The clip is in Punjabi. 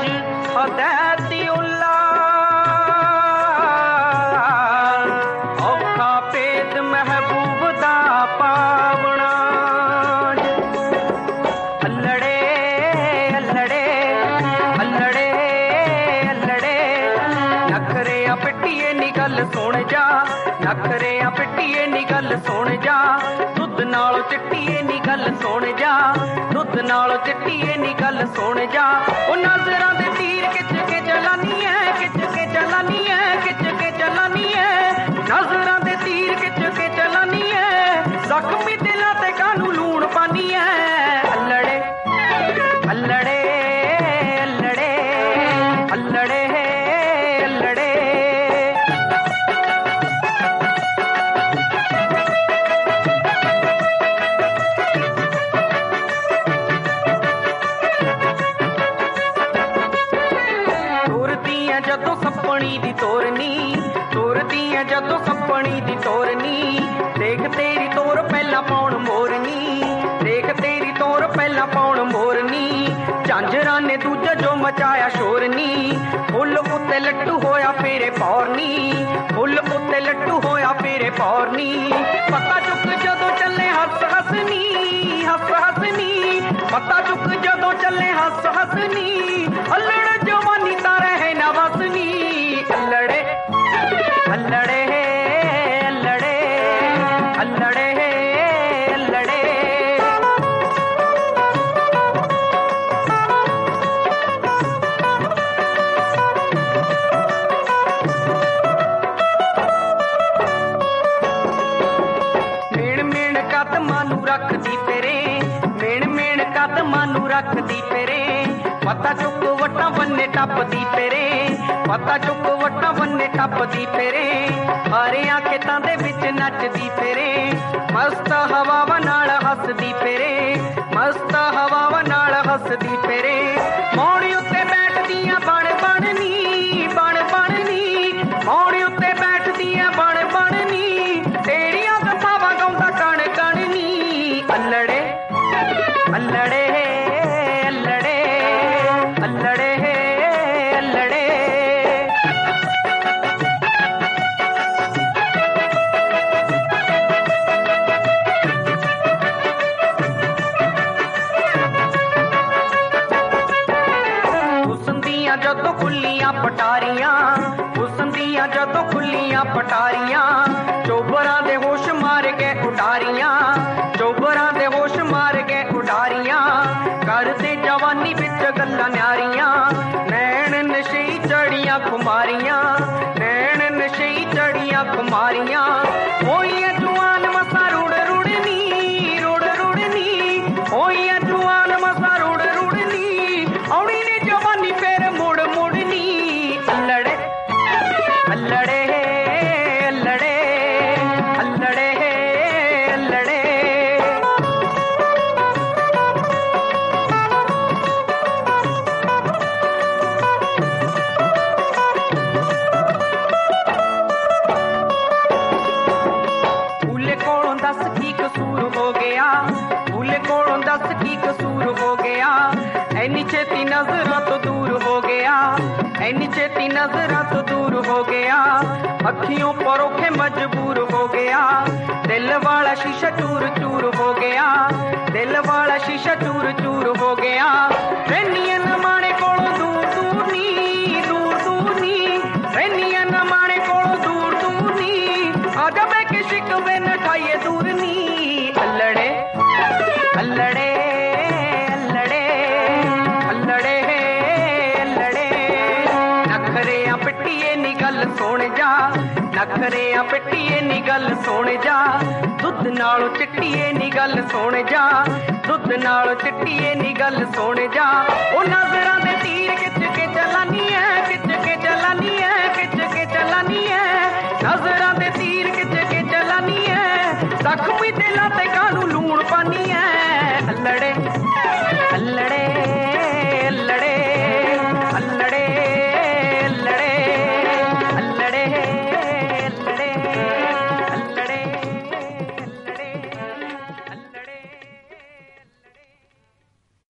ਹਦੈਤੀ ਉੱਲਾ ਔਖਾ ਭੇਦ ਮਹਿਬੂਬ ਦਾ ਪਾਵਣਾ ਅੱਲੜੇ ਅੱਲੜੇ ਅੱਲੜੇ ਅੱਲੜੇ ਨਖਰਿਆਂ ਪਿੱਟੀਏ ਨੀ ਗੱਲ ਸੁਣ ਜਾ ਨਖਰਿਆਂ ਪਿੱਟੀਏ ਨੀ ਗੱਲ ਸੁਣ ਜਾ ਦੁੱਧ ਨਾਲੋਂ ਚਿੱਟੀਏ ਨੀ ਗੱਲ ਸੁਣ ਜਾ ਦੁੱਧ ਨਾਲੋਂ ਚਿੱਟੀਏ ਨੀ ਗੱਲ ਸੁਣ ਜਾ ਉਹ ਨਜ਼ਰਾਂ ਦੇ ਤੀਰ ਖਿੱਚ ਕੇ ਚਲਾਨੀ ਐ ਖਿੱਚ ਕੇ ਚਲਾਨੀ ਐ ਖਿੱਚ ਕੇ ਚਲਾਨੀ ਐ ਨਜ਼ਰਾਂ ਦੇ ਤੀਰ ਖਿੱਚ ਕੇ ਚਲਾਨੀ ਐ ਜ਼ਖਮੀ ਦਿਲਾਂ ਤੇ ਕਾਨੂੰ ਲੂਣ ਪਾਨੀ ਐ ਅੱਲੜੇ ਅੱਲੜੇ ਅੱਲੜੇ ਅੱਲੜੇ ਅੱਲੜੇ ਜਦੋਂ ਸੱਪਣੀ ਦੀ ਤੋਰਨੀ ਜਦੋਂ ਸੱਪਣੀ ਦੀ ਤੋਰਨੀ ਦੇਖ ਤੇਰੀ ਤੋਰ ਪਹਿਲਾਂ ਪਾਉਣ ਮੋਰਨੀ ਦੇਖ ਤੇਰੀ ਤੋਰ ਪਹਿਲਾਂ ਪਾਉਣ ਮੋਰਨੀ ਝਾਂਜਰਾਂ ਨੇ ਦੂਜਾ ਜੋ ਮਚਾਇਆ ਸ਼ੋਰਨੀ ਫੁੱਲ ਉੱਤੇ ਲੱਟੂ ਹੋਇਆ ਫੇਰੇ ਪੌਰਨੀ ਫੁੱਲ ਉੱਤੇ ਲੱਟੂ ਹੋਇਆ ਫੇਰੇ ਪੌਰਨੀ ਪੱਤਾ ਚੁੱਕ ਜਦੋਂ ਚੱਲੇ ਹੱਸ ਹੱਸਨੀ ਹੱਸ ਹੱਸਨੀ ਪੱਤਾ ਚੁੱਕ ਜਦੋਂ ਚੱਲੇ ਹੱਸ ਹੱਸਨੀ ਅੱਲੜ ਜਵਾਨੀ ਤਾਂ ਰਹੇ ਨਾ ਵਸਨੀ ਅੱਲੜੇ ਅੱਲੜੇ ਅੱਲੜੇ ਅੱਲੜੇ ਅੱਲੜੇ ਮੇਣ ਮੇਣ ਕਦਮਾਂ ਨੂੰ ਰੱਖਦੀ ਤੇਰੇ ਮੇਣ ਮੇਣ ਕਦਮਾਂ ਨੂੰ ਰੱਖਦੀ ਤੇਰੇ ਪਤਾ ਚੁੱਕ ਵੱਟਾਂ ਬੰਨੇ ਟੱਪਦੀ ਤੇਰੇ ਪਤਾ ਚੁੱਕ ਵੱਟਾਂ ਬੰਨੇ ਟੱਪਦੀ ਤੇਰੇ ਹਾਰਿਆਂ ਖੇਤਾਂ ਦੇ ਵਿੱਚ ਨੱਚਦੀ ਤੇਰੇ ਮਸਤ ਹਵਾਵਾਂ ਨਾਲ ਹੱਸਦੀ ਤੇਰੇ ਮਸਤ ਹਵਾਵਾਂ ਨਾਲ ਹੱਸਦੀ ਤੇਰੇ ਮੌੜੀ ਉੱਤੇ ਬੈਠਦੀਆਂ ਬਣ ਬਣਨੀ ਬਣ ਬਣਨੀ ਮੌੜੀ ਉੱਤੇ ਬੈਠਦੀਆਂ ਬਣ ਬਣਨੀ ਤੇਰੀਆਂ ਕਥਾਵਾਂ ਗਾਉਂਦਾ ਕਣ ਕਣਨੀ ਅੱਲੜੇ ਅੱਲੜੇ ਅੱਲੜੇ ਅੱਲੜੇ ਅੱਲੜੇ ਹੁਸਨ ਜਦੋਂ ਖੁੱਲੀਆਂ ਪਟਾਰੀਆਂ ਹੁਸਨ ਦੀਆਂ ਜਦੋਂ ਖੁੱਲੀਆਂ ਪਟਾਰੀਆਂ ਚੋਬਰਾਂ ਦੇ ਹੋਸ਼ ਮਾਰ ਕੇ ਉਡਾਰੀਆਂ ਚੋਬਰਾਂ ਦੇ ਹੋਸ਼ ਮਾਰ ਕੇ ਉਡਾਰੀਆਂ ਕਰਦੇ ਜਵਾਨੀ ਵਿੱਚ ਗੱਲਾਂ ਨਿਆਰੀਆਂ ਨੈਣ ਨਸ਼ਈ ਚੜੀਆਂ ਖੁਮਾਰੀਆਂ ਨੈਣ ਨਸ਼ਈ ਚੜੀਆਂ ਖੁਮਾਰੀਆਂ ਹੋਈਆਂ ਜਵਾਨ ਮਸਾ ਰੁੜ ਰੁੜਨੀ ਰੁੜ ਰੁੜਨੀ ਹੋਈਆਂ ਜਵਾਨ ਮਸਾ ਰੁੜ ਰੁੜਨੀ ਆਉਣੀ ਨੇ ਜਵਾਨੀ ਫੇਰ ਮੁੜ ਮੁੜਨੀ ਅੱਲੜੇ ਅੱਲੜੇ ਅੱਲੜੇ ਅੱਲੜੇ ਅੱਲੜੇ ਫੂਲੇ ਕੋਲੋਂ ਦੱਸ ਕੀ ਕਸੂਰ ਹੋ ਗਿਆ ਫੂਲੇ ਕੋਲੋਂ ਦੱਸ ਕੀ ਕਸੂਰ ਹੋ ਗਿਆ ਐਨੀ ਛੇਤੀ ਨਜ਼ਰਾਂ ਤੋਂ ਦੂਰ ਹੋ ਗਿਆ ਐਨੀ ਛੇਤੀ ਨਜ਼ਰਾਂ ਤੋਂ ਦੂਰ ਹੋ ਗਿਆ ਅੱਖੀਓਂ ਪਰੋਖੇ ਮਜਬੂਰ ਹੋ ਗਿਆ ਦਿਲ ਵਾਲਾ ਸ਼ੀਸ਼ਾ ਚੂਰ ਚੂਰ ਹੋ ਗਿਆ ਦਿਲ ਵਾਲਾ ਸ਼ੀਸ਼ਾ ਚੂਰ ਚੂਰ ਹੋ ਗਿਆ ਰੈਨੀਆਂ ਨਮਾਣੇ ਕੋਲੋਂ ਦੂਰ ਦੂਰ ਨੀ ਦੂਰ ਦੂਰ ਨੀ ਰੈਨੀਆਂ ਨਮਾਣੇ ਕੋਲੋਂ ਦੂਰ ਦੂਰ ਨੀ ਆ ਜਾਵੇ ਕਿ ਸ਼ਿਕਵੇ ਨਠਾਈਏ ਦੂਰ ਨੀ ਅੱਲੜੇ ਅੱਲੜੇ ਅੱਲੜੇ ਅੱਲੜੇ ਅੱਲੜੇ ਨਖਰਿਆਂ ਪਿੱਟੀਏ ਨੀ ਗੱਲ ਸੁਣ ਜਾ ਨਖਰਿਆਂ ਪਿੱਟੀਏ ਨੀ ਗੱਲ ਸੁਣ ਜਾ ਦੁੱਧ ਨਾਲੋਂ ਚਿੱਟੀਏ ਨੀ ਗੱਲ ਸੁਣ ਜਾ ਦੁੱਧ ਨਾਲੋਂ ਚਿੱਟੀਏ ਨੀ ਗੱਲ ਸੁਣ ਜਾ ਉਹ ਨਜ਼ਰਾਂ ਦੇ ਤੀਰ ਖਿੱਚ ਕੇ ਚਲਾਨੀ ਐ ਖਿੱਚ ਕੇ ਚਲਾਨੀ ਐ ਖਿੱਚ ਕੇ ਚਲਾਨੀ ਐ ਨਜ਼ਰਾਂ ਦੇ ਤੀਰ ਖਿੱਚ ਕੇ ਚਲਾਨੀ ਐ ਜ਼ਖਮੀ ਦਿਲਾਂ ਤੇ ਕਾਨੂੰ ਲੂਣ ਪਾਨੀ ਐ